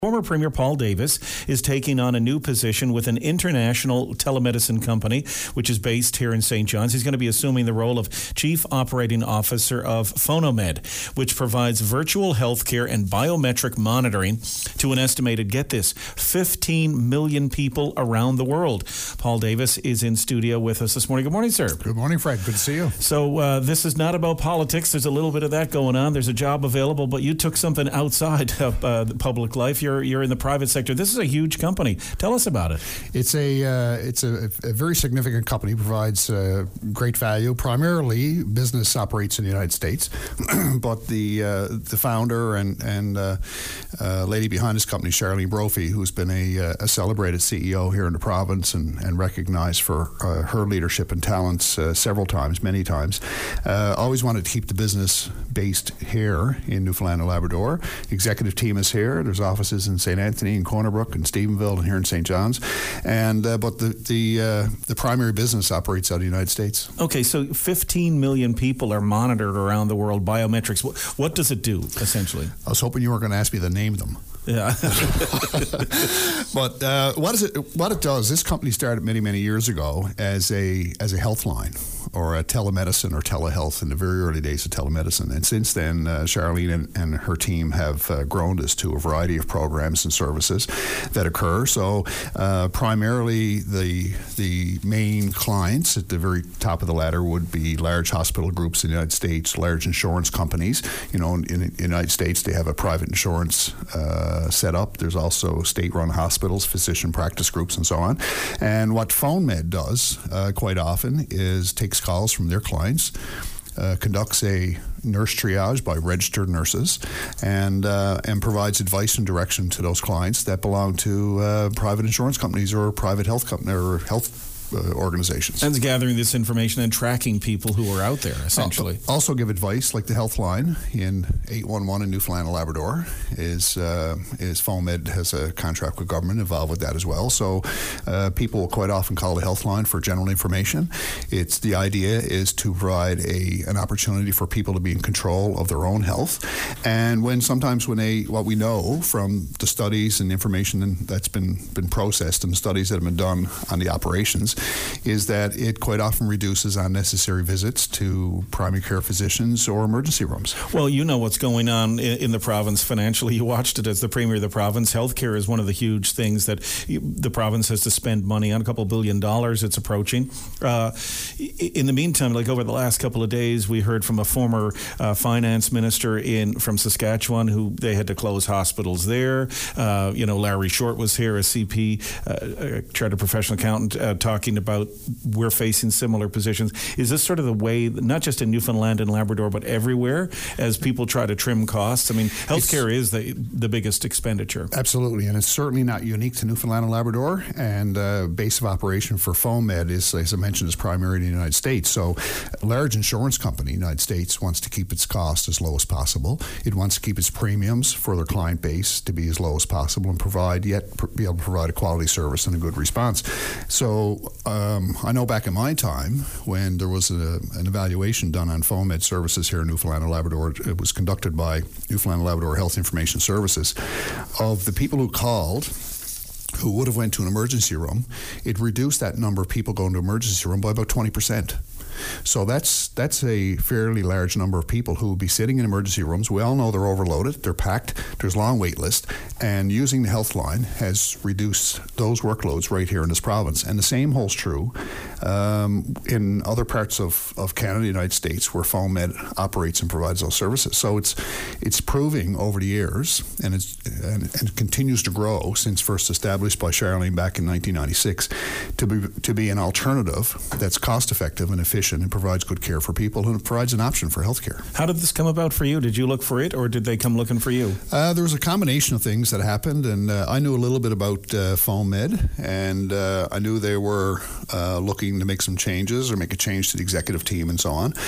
Former Premier Paul Davis is taking on a new position with an international telemedicine company, which is based here in St. John's. He's going to be assuming the role of Chief Operating Officer of Phonomed, which provides virtual healthcare and biometric monitoring to an estimated, get this, 15 million people around the world. Paul Davis is in studio with us this morning. Good morning, sir. Good morning, Fred. Good to see you. So this is not about politics. There's a little bit of that going on. There's a job available, but you took something outside of the public life. You're in the private sector. This is a huge company. Tell us about it. It's a very significant company. Provides great value. Primarily, business operates in the United States, but the founder and lady behind this company, Charlene Brophy, who's been a celebrated CEO here in the province and recognized for her leadership and talents many times, always wanted to keep the business based here in Newfoundland and Labrador. Executive team is here. There's offices in St. Anthony and Corner Brook and Stephenville and here in St. John's, and but the primary business operates out of the United States. Okay, so 15 million people are monitored around the world. Biometrics. What does it do essentially? I was hoping you were going to ask me to name them. Yeah. But what it does, this company started many years ago as a health line or a telemedicine or telehealth in the very early days of telemedicine. And since then, Charlene and her team have grown this to a variety of programs and services that occur. So primarily the main clients at the very top of the ladder would be large hospital groups in the United States, large insurance companies. You know, in the United States, they have a private insurance set up. There's also state-run hospitals, physician practice groups, and so on. And what Phonemed does quite often is takes calls from their clients, conducts a nurse triage by registered nurses, and provides advice and direction to those clients that belong to private insurance companies or private health company or health organizations. And gathering this information and tracking people who are out there, essentially. Also give advice, like the health line in 811 in Newfoundland and Labrador is Phonemed has a contract with government involved with that as well. So people will quite often call the health line for general information. The idea is to provide an opportunity for people to be in control of their own health. And what we know from the studies and information that's been processed and the studies that have been done on the operations is that it quite often reduces unnecessary visits to primary care physicians or emergency rooms. Well, you know what's going on in the province financially. You watched it as the Premier of the province. Healthcare is one of the huge things that the province has to spend money on, $2 billion it's approaching. In the meantime, like over the last couple of days, we heard from a former finance minister from Saskatchewan who they had to close hospitals there. Larry Short was here, a CP, chartered professional accountant, talking about we're facing similar positions. Is this sort of the way, not just in Newfoundland and Labrador, but everywhere, as people try to trim costs? I mean, healthcare is the biggest expenditure. Absolutely, and it's certainly not unique to Newfoundland and Labrador. And base of operation for Phonemed is, as I mentioned, is primarily in the United States. So a large insurance company in the United States wants to keep its cost as low as possible. It wants to keep its premiums for their client base to be as low as possible and be able to provide a quality service and a good response. So I know back in my time when there was an evaluation done on Phonemed services here in Newfoundland and Labrador, it was conducted by Newfoundland and Labrador Health Information Services. Of the people who called who would have went to an emergency room, it reduced that number of people going to emergency room by about 20%. So that's a fairly large number of people who will be sitting in emergency rooms. We all know they're overloaded, they're packed, there's long wait lists, and using the health line has reduced those workloads right here in this province. And the same holds true in other parts of Canada, the United States, where Phonemed operates and provides those services. So it's proving over the years, and it continues to grow since first established by Charlene back in 1996, to be an alternative that's cost effective and efficient and provides good care for people, and it provides an option for healthcare. How did this come about for you? Did you look for it, or did they come looking for you? There was a combination of things that happened, and I knew a little bit about Phonemed, and I knew they were looking to make some changes or make a change to the executive team and so on.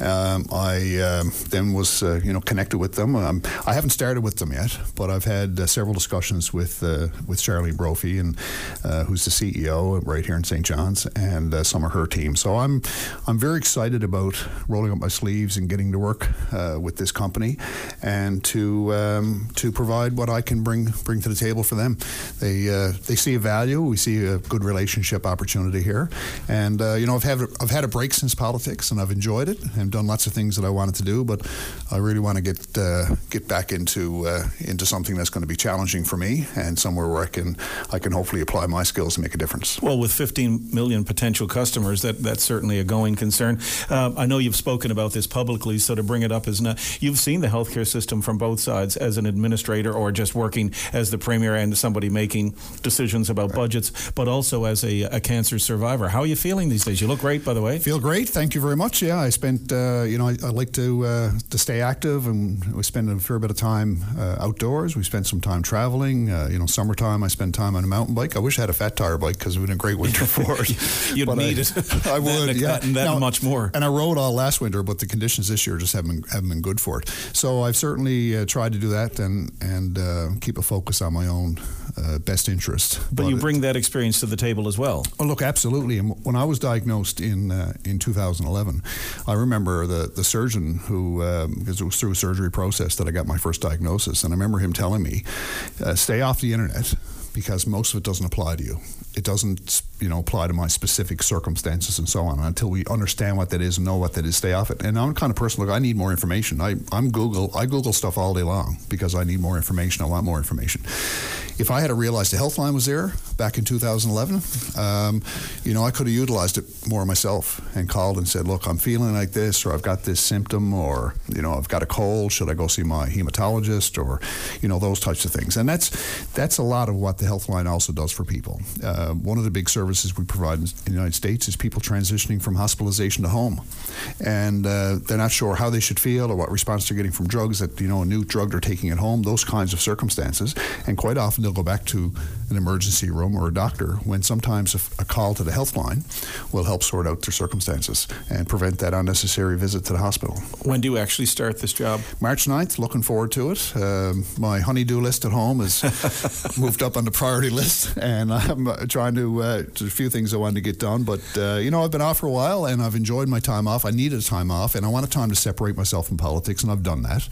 I then was connected with them. I haven't started with them yet, but I've had several discussions with Charlene Brophy, and who's the CEO right here in St. John's, and some of her team. So I'm I'm very excited about rolling up my sleeves and getting to work with this company, and to provide what I can bring to the table for them. They see a value. We see a good relationship opportunity here, and I've had a break since politics, and I've enjoyed it and done lots of things that I wanted to do, but I really want to get back into something that's going to be challenging for me, and somewhere where I can hopefully apply my skills and make a difference. Well, with 15 million potential customers, that's certainly a going concern. I know you've spoken about this publicly, so to bring it up you've seen the healthcare system from both sides, as an administrator or just working as the Premier and somebody making decisions about budgets, but also as a cancer survivor. How are you feeling these days? You look great, by the way. Feel great. Thank you very much. Yeah, I spent, I like to stay active, and we spend a fair bit of time outdoors. We spent some time traveling. Summertime, I spend time on a mountain bike. I wish I had a fat tire bike because it would have been a great winter for it. You'd need it. I would, yeah. That much more. And I rode all last winter, but the conditions this year just haven't been good for it. So I've certainly tried to do that and keep a focus on my own best interest. But you bring that experience to the table as well. Oh, look, absolutely. And when I was diagnosed in 2011, I remember the surgeon who, because it was through a surgery process that I got my first diagnosis, and I remember him telling me, stay off the internet, because most of it doesn't apply to you. It doesn't, apply to my specific circumstances and so on. And until we understand what that is and know what that is, stay off it. And I'm the kind of person, look, I need more information. I Google stuff all day long because I need more information. I want more information. If I had realized the Healthline was there back in 2011, I could have utilized it more myself and called and said, look, I'm feeling like this, or I've got this symptom, or, I've got a cold. Should I go see my hematologist, or, those types of things. And that's a lot of what the Healthline also does for people. One of the big services we provide in the United States is people transitioning from hospitalization to home. And they're not sure how they should feel or what response they're getting from drugs, that, a new drug they're taking at home, those kinds of circumstances. And quite often they'll go back to an emergency room or a doctor, when sometimes a call to the Healthline will help sort out their circumstances and prevent that unnecessary visit to the hospital. When do you actually start this job? March 9th, looking forward to it. My honey-do list at home is moved up on the priority list, and I'm trying to, there's a few things I wanted to get done, but, I've been off for a while, and I've enjoyed my time off. I needed a time off, and I wanted time to separate myself from politics, and I've done that.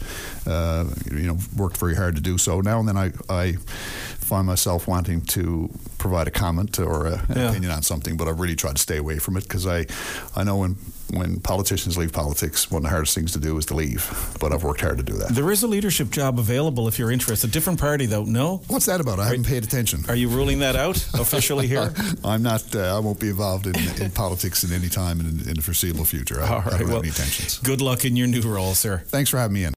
Worked very hard to do so. Now and then I find myself wanting to provide a comment or an opinion on something, but I've really tried to stay away from it, because I know when politicians leave politics, one of the hardest things to do is to leave, but I've worked hard to do that. There is a leadership job available if you're interested. Different party, though, no? What's that about? I haven't paid attention. Are you ruling that out officially here? I'm not. I won't be involved in politics in any time in the foreseeable future. I don't have any intentions. Good luck in your new role, sir. Thanks for having me in.